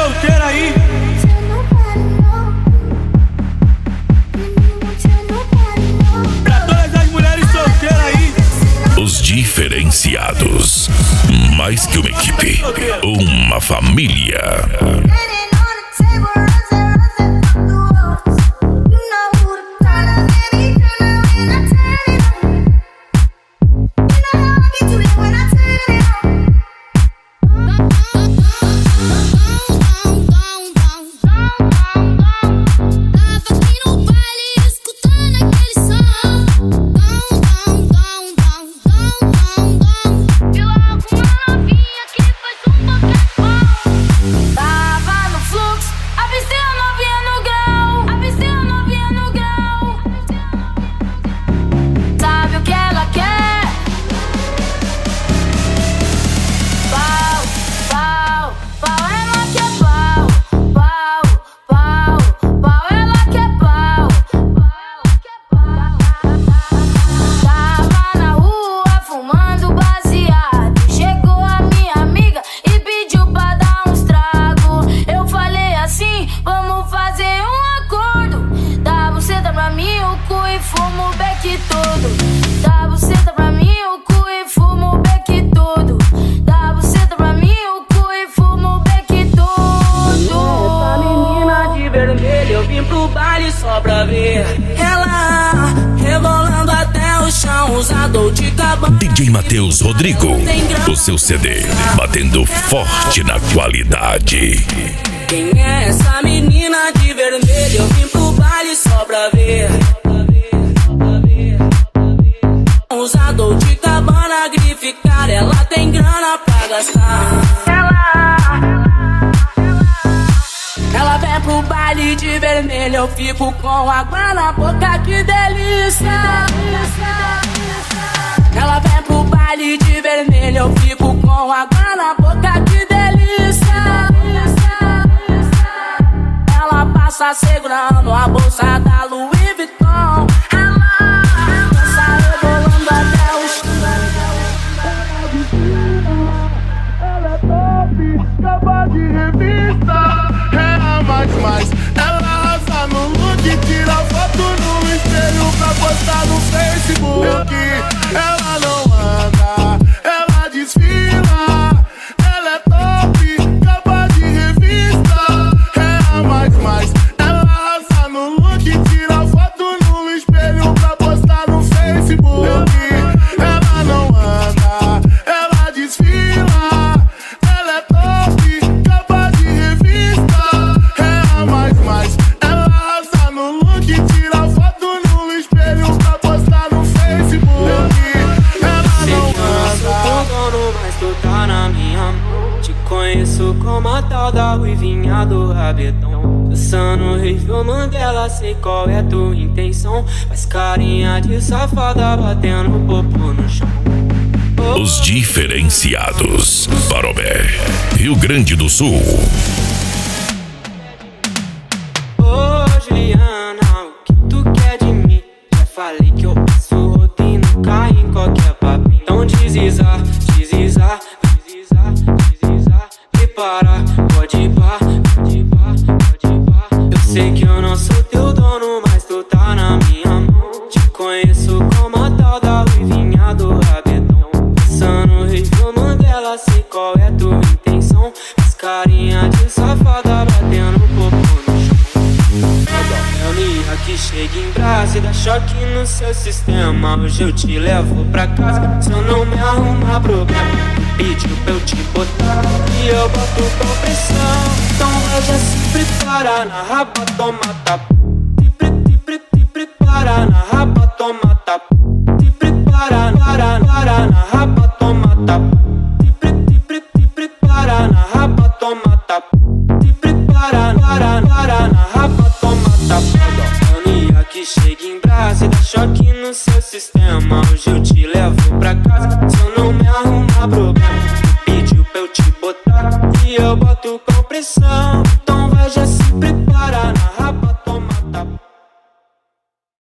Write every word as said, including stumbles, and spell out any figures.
solteiras aí. Pra todas as mulheres solteiras aí. Os diferenciados. Mais que uma equipe, uma família. D J Matheus Rodrigo, o seu C D, batendo forte na qualidade. Quem é essa menina de vermelho? Eu vim pro baile só pra ver. Usa Dolce Gabbana, grife cara, ela tem grana pra gastar. Ela, ela vem pro baile de vermelho, eu fico com água na boca, que delícia. Ela vem pro baile de vermelho, eu fico com água na boca, que delícia. Ela passa segurando a bolsa da Louis Vuitton. Ela dança rebolando até o chão. Ela é top, capa de revista. É a mais mais. Ela arrasa no look, tira foto no espelho pra postar no Facebook. Ela não anda, ela desfila. Ela é top, capa de revista. É a mais mais. Ela arrasa no look, tira foto no espelho pra postar no Facebook. Ela não anda, ela desfila. Ela é top, capa de revista. É a mais mais. Ela arrasa no look, tira foto no espelho pra postar no Facebook. Mas tu tá na minha mão. Te conheço como a tal da ruivinha do rabetão. Dançando review Mandela, sei qual é tua intenção. Faz carinha de safada, batendo popo no chão. Os diferenciados. Parobé, Rio Grande do Sul. Ô Juliana, o que tu quer de mim? Já falei que eu passo rodo e não cai em qualquer papinho. Então deslizar, deslizar, deslizar, deslizar. Prepara, pode ir pá, pode ir pá, pode ir pá. Eu sei que eu não sou teu dono, mas tu tá na minha mão. Te conheço como a tal da ruivinha do rabetão. Dançando review Mandela, sei qual é tua intenção. Faz carinha de safada, batendo popo no chão. Ela que chega em brasa e dá choque no seu sistema. Hoje eu te levo pra casa, se eu não me arrumar problema. Tu pediu pra eu te botar e eu boto com pressão. Então vai já se prepara, na raba toma tapa. Se pre, se pre, se prepara, na raba toma tapa. Se prepara, para, para, na raba toma tapa. Se pre, se pre, se prepara, na raba toma tapa. Se prepara, para, para, na raba toma tapa. Que chega em brasa e dá choque no seu sistema. Hoje eu te levo pra casa, se eu não me arrumar problema. Tu pediu pra eu te botar e eu boto com pressão.